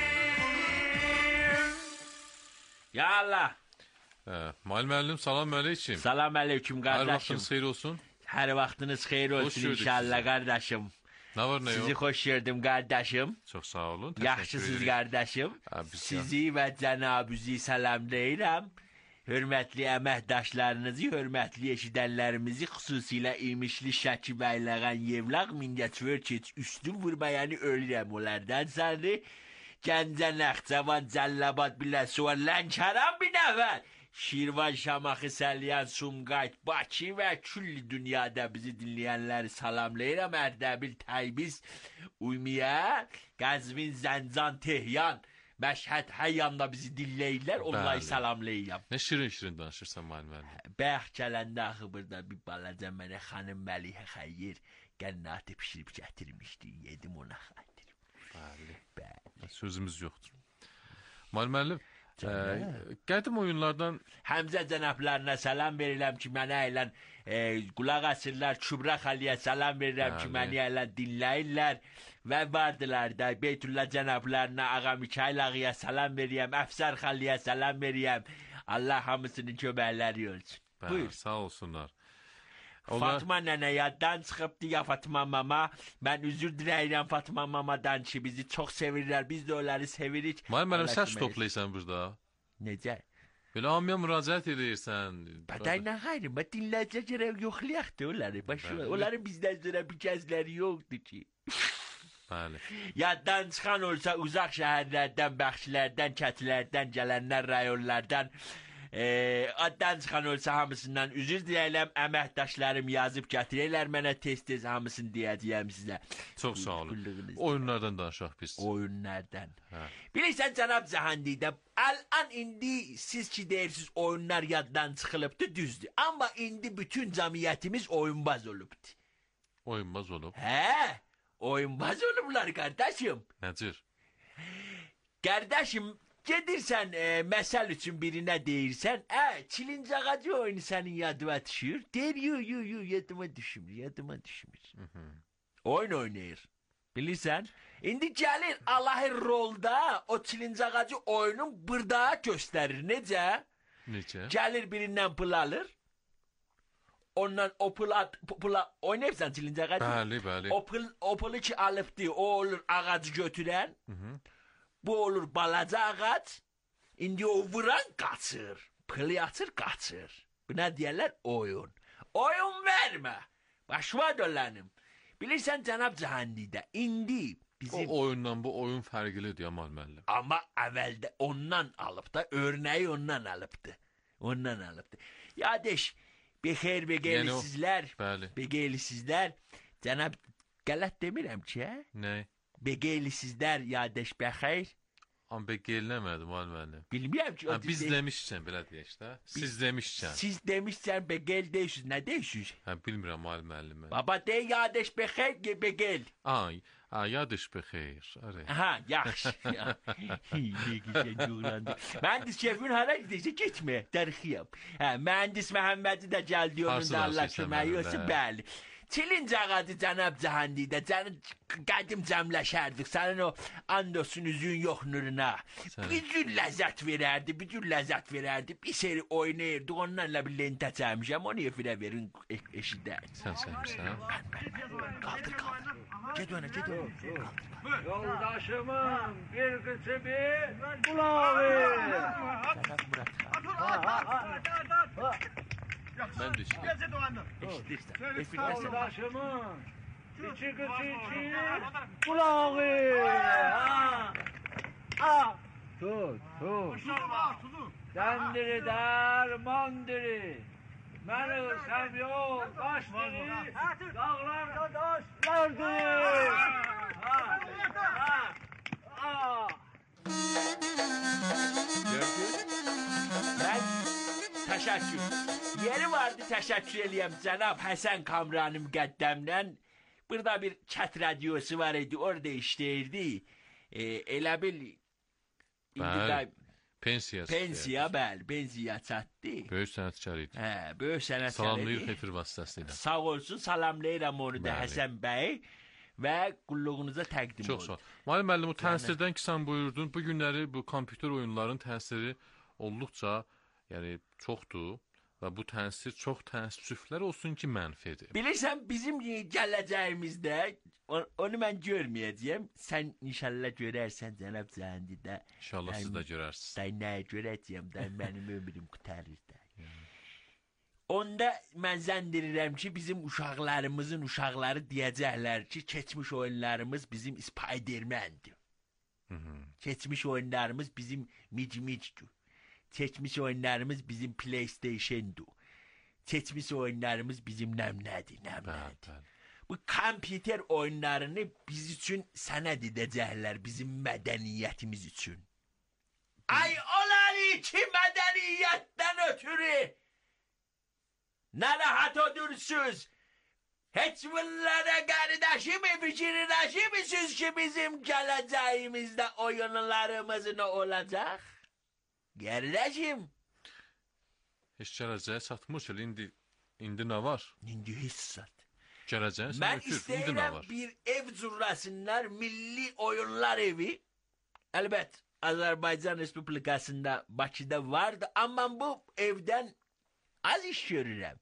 Ya Allah. Hə, Mail müəllim, salam əleykum. Salam əleykum qardaşım. Hər vaxtınız xeyir olsun. Hər vaxtınız xeyir olsun inşallah qardaşım. Nə var, nə yox? Sizi xoş gördüm qardaşım. Çox sağ olun. Yaxşısınız qardaşım. Sizi və cənabınızı salamlayıram. Hörmətli əməkdaşlarınızı, hörmətli eşidənlərimizi, xüsusilə imişli Şəki bəyləğən Yevlaq Mingəçvör keç üstün vurmayanı ölürəm onlardan sonra. Gəncə Nəxçəvan, Cəlləbad, Biləsuvar, Lənkəran bir nəfər. Şirvan, Şamaxı, Səlyan, Sumqayıt, Bakı və külli dünyada bizi dinləyənləri salamlayıram. Ərdəbil, Təybiz, Uymiyə, Qəzvin, Zəncan, Tehyan, Məşhəd, Həyyanda bizi dinləyirlər. Onları salamlayıram. Nə şirin-şirin danışırsan Mail müəllim. Bəx gələndə axı burada bir balaca mənə xanım Məlihə Xəyyir qənnatı pişirib gətirmişdi. Yedim ona xətir. Bəli. Bəli. Sözümüz yoxdur. Mail müəllim, Ə, qədim oyunlardan Həmzə cənablarına salam verirəm ki, mənə elə e, qulaq asırlar. Kübra xaliyə salam verirəm ki, məni elə dinləyirlər. Və vardılar da Beytullah cənablarına, Ağa Mikail ağaya salam verirəm. Əfsər xaliyə salam verirəm. Allah hamısının köməkləri olsun. Buyur. Sağ olsunlar. Onlar... Fatma nənə yaddan çıxıbdı ya Fatma mama. Mən üzür diləyirəm Fatma mamadan ki, bizi çox sevirlər. Biz də onları sevirik. Mənim mənim səs toplayırsan burada. Necə? Belə hamıya müraciət edirsən. Bədəylə xeyrim, bə dinləyicə gərək yoxlayaqdı onları. Başı, onların bizdən sonra bir kəzləri yoxdur ki. Bəli. Yaddan çıxan olsa uzaq şəhərlərdən, bəxşilərdən, kətilərdən, gələnlər rayonlardan, e, addan çıxan olsa hamısından üzür deyələm. Əməkdaşlarım yazıb gətirərlər mənə tez-tez hamısını deyəcəyəm sizə. Çox sağ olun. Oyunlardan danışaq biz. Oyunlardan. Hə. Bilirsən cənab Cəhandidə, əl-an indi siz ki deyirsiniz oyunlar yaddan çıxılıbdı, düzdür. Amma indi bütün cəmiyyətimiz oyunbaz olubdu. Oyunbaz olub? Hə, oyunbaz olublar qardaşım. Nəcür? Qardaşım, gedirsən e, məsəl üçün birinə deyirsən, ə, çilinc ağacı oyunu sənin yadıma düşür. Deyir, yu, yu, yu, yadıma düşmür, yadıma düşmür. Hı -hı. Oyun oynayır. Bilirsən? İndi gəlir Allahı rolda o çilinc ağacı oyunun bırdağa göstərir. Necə? Necə? Gəlir birindən pul alır. ondan o pul at, pula oynayıpsan çilincə qadı. Bəli, bəli. O pul, o pulu ki alıbdı, o olur ağacı götürən. Hı -hı. Bu olur balaca ağac. İndi o vuran qaçır. Pılı atır qaçır. Buna deyərlər oyun. Oyun vermə. Başıma dolanım. Bilirsən cənab Cahandidə indi bizim... O oyundan bu oyun fərqlidir Yamal müəllim. Amma əvvəldə ondan alıp da örneği ondan alıptı. Ondan alıptı. Ya deş, bexeyr begeyli Yəni sizlər, bəli. begeyli sizlər, cənab, qələt demirəm ki, hə? Nə? Begeyli sizlər, ya deş, bexeyr. Amma begeyləmədim müəllim. Bilmirəm ki. Ha, biz demişkən, belə deyək də. Siz demişkən. Siz demişkən begeyl deyirsiniz, nə deyirsiniz? Hə, bilmirəm müəllim. Baba de, ya deş, bexeyr, begeyl. Ay, ha, ya deş bexeyr. Aha, yaxşı. Ne güzel doğrandı. Mühendis şefin hara gidiyse gitme, tarixiyəm. Hə, mühendis Məhəmmədi də gəldi, onun da Allah köməyi olsun, bəli. Çilinc ağacı cənab Cahandidə, canım qədim cəmləşərdik, sənin o andosun üzün yox nuruna. Bir cür ləzzət verərdi, bir cür ləzzət verərdi, bir seri oynayırdı, onlarla bir lentə çəmişəm, onu efirə verin eşidər. Sən çəmişsən? Qaldır, qaldır. Get öne, get öne. Yoldaşımın bir kısmı kulağı. Ben de işte. Eşitirsən, efirləsən. Yoldaşımın içi kısı içi kulağı. Ha. Ha. Tut, tut. Dendiri dermandiri. Ben ölsem yok, taş diri, dağlarda taşlardır. Ha, ha, ha. Gördün? Ben təşəkkür. Yeri vardı təşəkkür eləyəm cənab Həsən Kamranı müqəddəmdən. Burada bir çət radyosu var idi, orada işləyirdi. E, elə bil... Bəli, pensiya. Pensiya, bəli, pensiya çatdı. Böyük sənətkar idi. Hə, böyük sənətkar idi. Salamlayır efir vasitəsilə. Sağ olsun, salamlayıram onu da Həsən bəy və qulluğunuza təqdim Çox sağ ol. Müəllim müəllim, o təsirdən ki sən buyurdun, bu günləri bu kompüter oyunların təsiri olduqca, yəni çoxdur və bu təsir çox təəssüflər olsun ki, mənfidir. Bilirsən, bizim gələcəyimizdə onu mən görməyəcəyəm. Sən inşallah görərsən cənab Cahandidə. İnşallah siz də görərsiniz. Sən nəyə görəcəyəm, mənim ömrüm qutarır da. Onda mən zəndirirəm ki, bizim uşaqlarımızın uşaqları deyəcəklər ki, keçmiş oyunlarımız bizim Spiderman'dir. Keçmiş oyunlarımız bizim Mic-Mic'dir. Keçmiş oyunlarımız bizim PlayStation'dur. Keçmiş oyunlarımız bizim nəmnədir, nəmnədir. Bu kompüter oyunlarını biz üçün sənəd edəcəklər, bizim mədəniyyətimiz üçün. Ay olan iki mədəniyyətdən ötürü narahat odursuz. Heç bunlara qardaşım fikirləşirsiniz ki, bizim gələcəyimizdə oyunlarımız nə olacaq? Qardaşım. Heç gələcəyə çatmış el, indi, indi nə var? İndi heç sat. Gələcəyə sən Mən ötür, indi nə istəyirəm var? bir ev cürrəsinlər, milli oyunlar evi. Əlbət, Azərbaycan Respublikasında Bakıda vardı, amma bu evdən az iş görürəm.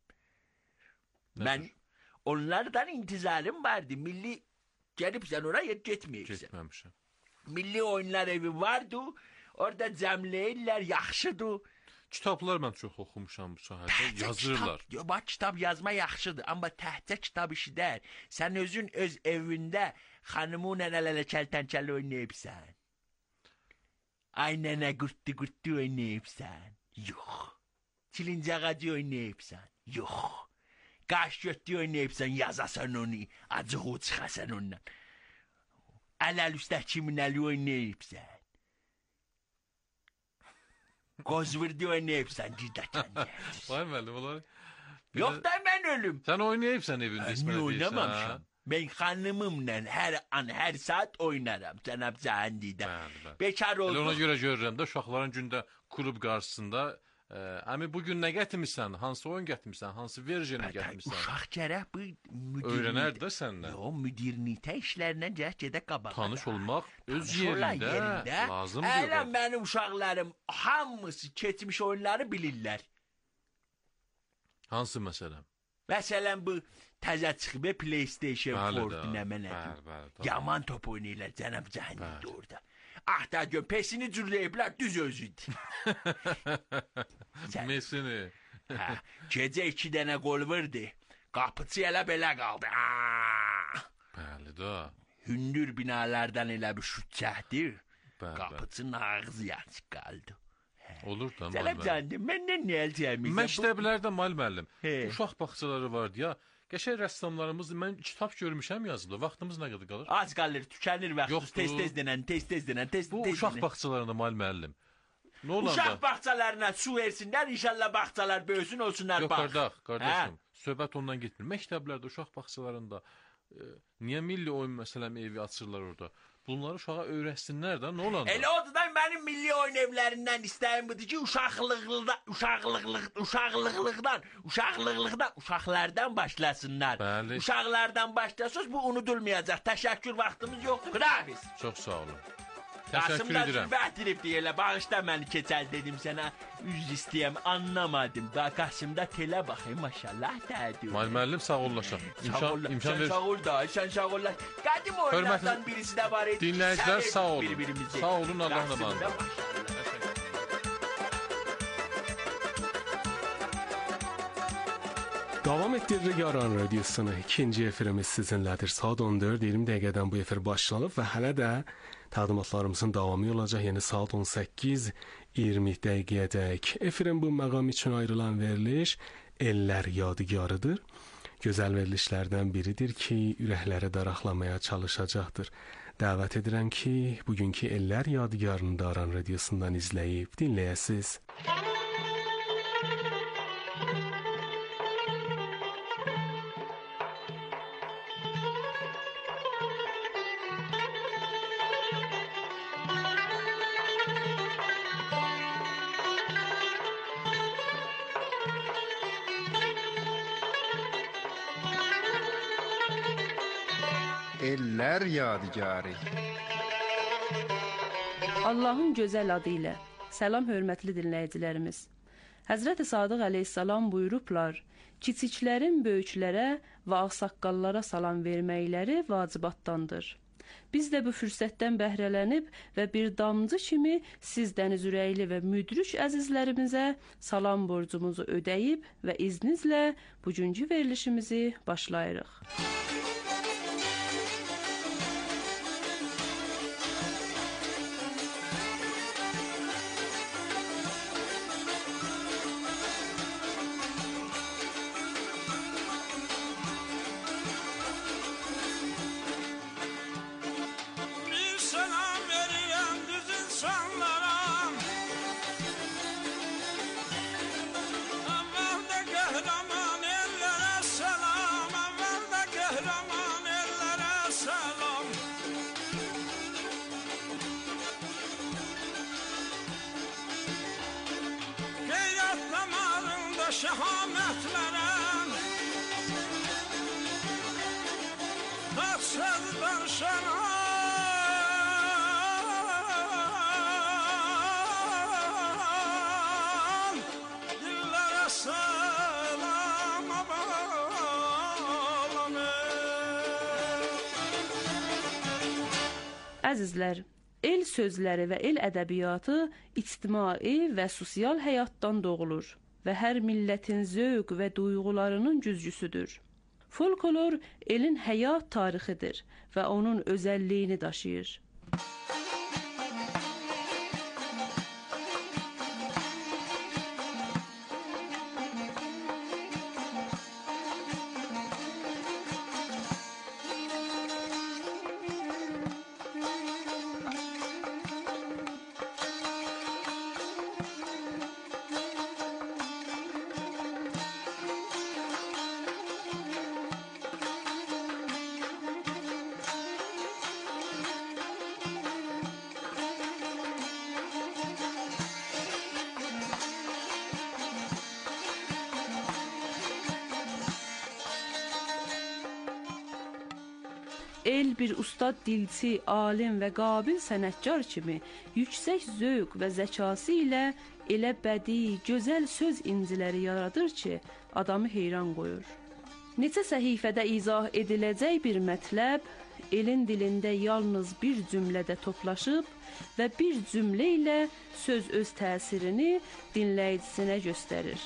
Mən onlardan intizarım vardı. Milli, gəlib sən oraya getməyirsən. Getməmişəm. Milli oyunlar evi vardı, orada cəmləyirlər, yaxşıdır. Kitablar mən çox oxumuşam bu sahədə, yazırlar. Kitab, bax, kitab yazma yaxşıdır, amma təhcə kitab işidər. Sən özün öz evində xanımınla əl-ələ kəltənkəli oynayıbsan. Ay nənə qurtdu qurtdu oynayıbsan. Yox. Çilincə ağacı oynayıbsan. Yox. Qaş götdü oynayıbsan, yazasan onu, acığı çıxasan ondan. Əl-əl üstə kimin əli oynayıbsan. Qozvurdu oynayıbsan, cidəkən. Vay müəllim, onlar... Yox da mən ölüm. Sən oynayıbsan evində, İsmail deyirsən. Oynamamışam. Mən xanımımla hər an, hər saat oynaram, cənab Cahandidə. Bekar Elə oldum. ona görə görürəm də, uşaqların gündə klub qarşısında, ə, əmi bugün nə gətirmişsən, hansı oyun gətirmişsən, hansı verjeni gətirmişsən? Uşaq gərək bu müdirnitə... Öyrənərdi də səndən. Yox, müdirnitə işlərindən gərək gedə qabağa. Tanış olmaq öz Tanış olan yerində lazımdır. Elə mənim uşaqlarım hamısı keçmiş oyunları bilirlər. Hansı məsələn? Məsələn bu təzə çıxıb PlayStation Bəli dörd də, nə mənə. bəli, bəli, doğru. Yaman top oynayırlar cənab cəhənnəmdə orada. Ah da gör pesini cürləyiblər düz özüdür. Mesini. Hə, gecə iki dənə qol vurdu. Qapıçı elə belə qaldı. Aa! Bəli də. Hündür binalardan elə bir şut çəkdi. Bəli, Qapıçının ağzı açıq qaldı. Olur da Cənab müəllim. canım, məndən nə əlcəmiyəm? Məktəblərdə müəllim. He. Uşaq bağçaları vardı ya. Qəşəng rəssamlarımız mən kitab görmüşəm yazılı. Vaxtımız nə qədər qalır? Az qalır, tükənir vaxtımız. Yoxdur. Tez-tez denən, tez-tez denən, tez-tez Bu denən. uşaq bağçalarında müəllim. Nə olanda? Uşaq bağçalarına su versinlər, inşallah bağçalar böyüsün, olsunlar Yox, bağ. qardaş, qardaşım. Söhbət ondan getmir. Məktəblərdə, uşaq bağçalarında e, niyə milli oyun məsələn evi açırlar orada? Bunları uşağa öyrətsinlər də, nə olanda? Elə odudan mənim milli oyun evlərindən istəyim budur ki, uşaqlıqlıqda, uşaqlıqlıq, uşaqlıqlıqdan, uşaqlıqlıqdan, uşaqlardan başlasınlar. Bəli. Uşaqlardan başlasınız, bu unudulmayacaq. Təşəkkür vaxtımız yoxdur. Xıdafiz. Çox sağ olun. Qasım Təşəkkür da edirəm. zülbət edib deyilə, bağışla məni keçəl dedim sənə, üz istəyəm, anlamadım. Da Qasım da telə baxayım, maşallah dədir. Müəllim sağ ollaşaq. Sağ İmkan, ol, imkan sən ver. sağ ol da, sən sağ ol. Qədim oyunlardan Hörmətli birisi də var idi. dinləyicilər, Sevib sağ olun. bir-birimizi. Sağ olun, Allahın Qasım da amanında. maşallah. Davam etdiririk Yaran Radiosunu. İkinci efirimiz sizinlədir. Saat on dörd iyirmi dəqiqədən bu efir başlanıb və hələ də təqdimatlarımızın davamı olacaq. Yəni saat on səkkiz iyirmi dəqiqəyədək. Efirin bu məqam üçün ayrılan veriliş Ellər Yadigarıdır. Gözəl verilişlərdən biridir ki, ürəkləri daraqlamaya çalışacaqdır. Dəvət edirəm ki, bugünkü Ellər Yadigarını da Aran Radiosundan izləyib dinləyəsiniz. Ellər yadigarı. Allahın gözəl adı ilə. Salam hörmətli dinləyicilərimiz. Həzrəti Sadıq əleyhissalam buyurublar: "Kiçiklərin böyüklərə və ağsaqqallara salam verməkləri vacibatdandır." Biz də bu fürsətdən bəhrələnib və bir damcı kimi siz dəniz ürəkli və müdrik əzizlərimizə salam borcumuzu ödəyib və izninizlə bugünkü verilişimizi başlayırıq. Bir selam verirəm düz insanlara. Əvvəldə qəhrəman ellərə səlam, əvvəldə qəhrəman ellərə səlam. Qeyrət damarında şəhamətlərə tatsız danışanan dillərə səlam abalanır. Əzizlər, el sözləri və el ədəbiyyatı ictimai və sosial həyatdan doğulur və hər millətin zövq və duyğularının güzgüsüdür. Folklor elin həyat tarixidir və onun özəlliyini daşıyır. El bir ustad dilçi, alim və qabil sənətkar kimi yüksək zövq və zəkası ilə elə bədii, gözəl söz inciləri yaradır ki, adamı heyran qoyur. Neçə səhifədə izah ediləcək bir mətləb elin dilində yalnız bir cümlədə toplaşıb və bir cümlə ilə söz öz təsirini dinləyicisinə göstərir.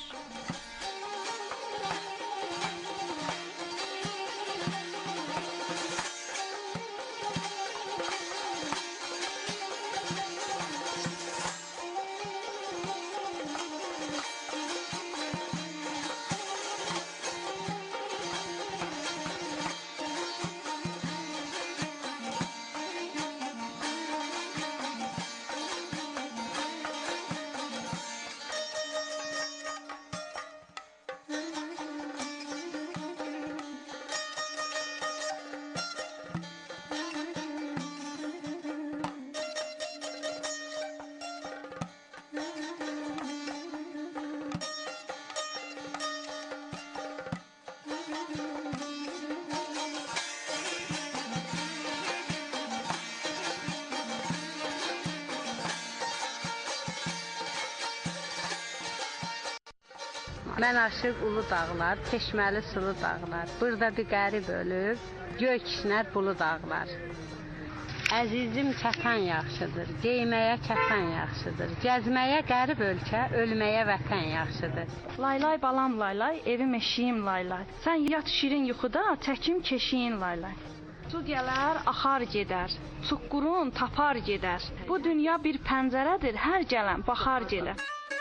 Mən aşıq ulu dağlar, çeşməli sulu dağlar. Burada bir qərib ölüb, göy kişnər bulu dağlar. Əzizim kəfən yaxşıdır, geyməyə kəfən yaxşıdır. Gəzməyə qərib ölkə, ölməyə vətən yaxşıdır. Laylay balam laylay, evim eşiyim laylay. Sən yat şirin yuxuda, təkim keşiyin laylay. Su gələr, axar gedər, suqqurun tapar gedər. Bu dünya bir pəncərədir, hər gələn baxar gelər.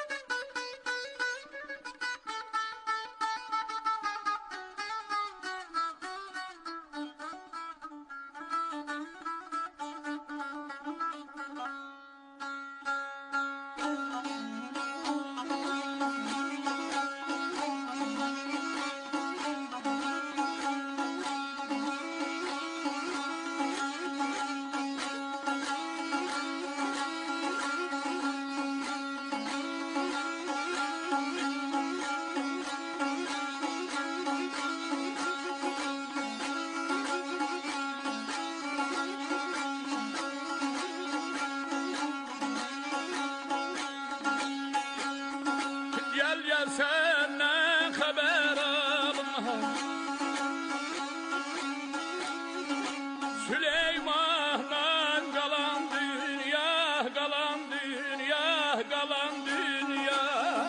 Senden haber alma Süleyman'dan kalan dünya, kalan dünya, kalan dünya.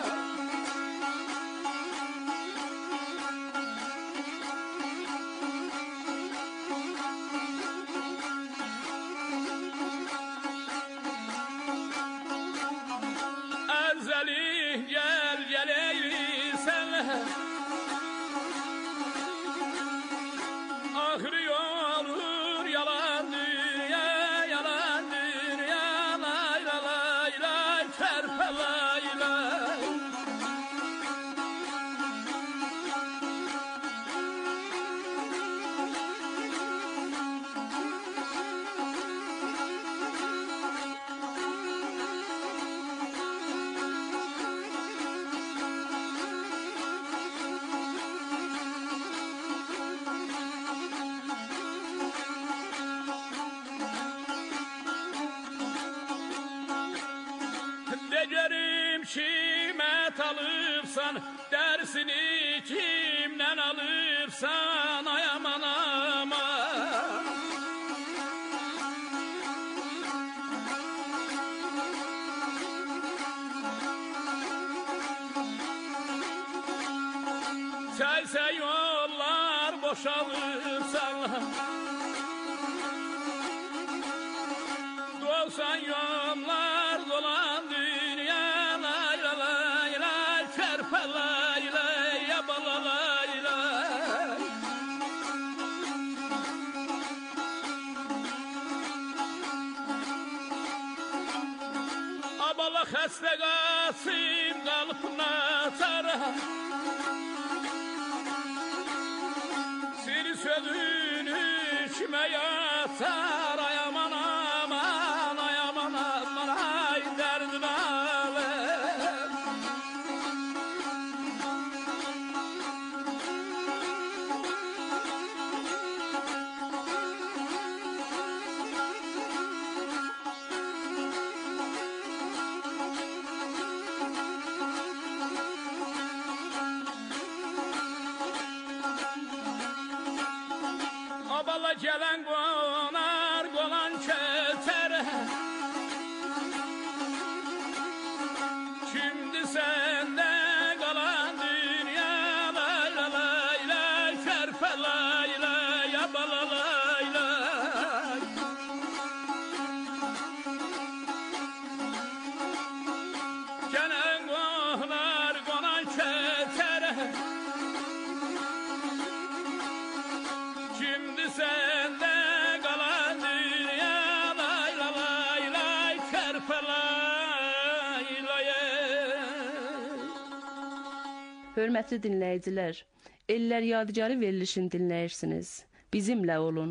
Ezeli gel geleyli senle ahri olur yalan dünya, yalan dünya. Lay lay lay lay terpe lay lay. Decerim kimet alıpsan, dersini kimden alıpsan, ay aman aman. Selse yollar boşalırsan, dolsan yollar dolan dünya. Lay lay lay lay terpe lay lay yabala lay lay. Abala xəstə qasim qalbına tara, seni sözünü kime yatar, ay aman aman, ay aman aman, ay derdin alem. bala gələn qonar qonan kötərə. Kimdi səndə qalan dünya lay lay lay lay körpə lay lay ya bala lay lay. Gələn qonar qonan kötərə. Kimdi səndə qalan dünya lay lay lay lay körpə lay lay. Hörmətli dinləyicilər, Ellər Yadigarı verilişini dinləyirsiniz. Bizimlə olun.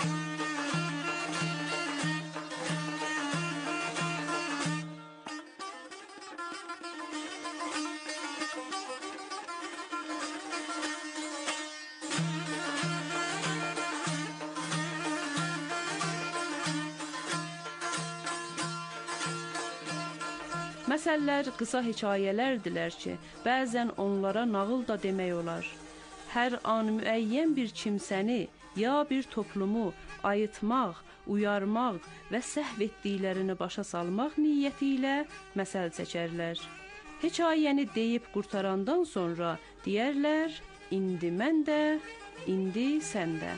Məsəllər qısa hekayələrdirlər ki, bəzən onlara nağıl da demək olar. Hər an müəyyən bir kimsəni ya bir toplumu ayıtmaq, uyarmaq və səhv etdiklərini başa salmaq niyyəti ilə məsəl çəkərlər. Hekayəni deyib qurtarandan sonra deyərlər, indi mən də, indi sən də.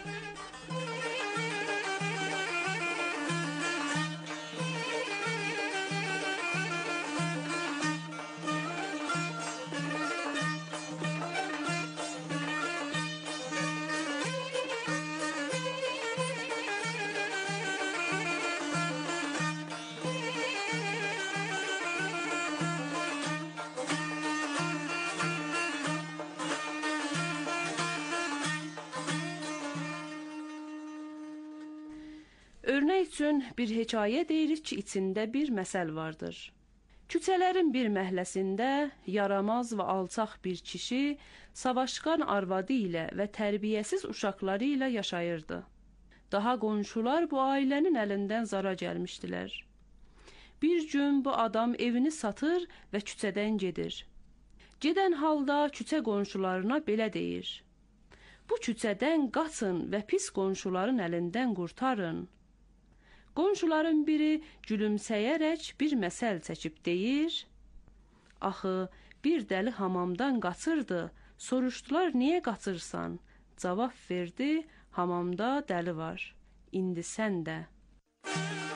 Örnək üçün bir hekayə deyirik ki, içində bir məsəl vardır. Küçələrin bir məhləsində yaramaz və alçaq bir kişi savaşqan arvadı ilə və tərbiyəsiz uşaqları ilə yaşayırdı. Daha qonşular bu ailənin əlindən zara gəlmişdilər. Bir gün bu adam evini satır və küçədən gedir. Gedən halda küçə qonşularına belə deyir: Bu küçədən qaçın və pis qonşuların əlindən qurtarın. Qonşuların biri gülümsəyərək bir məsəl çəkib deyir: Axı, bir dəli hamamdan qaçırdı, soruşdular niyə qaçırsan? Cavab verdi: Hamamda dəli var, indi sən də.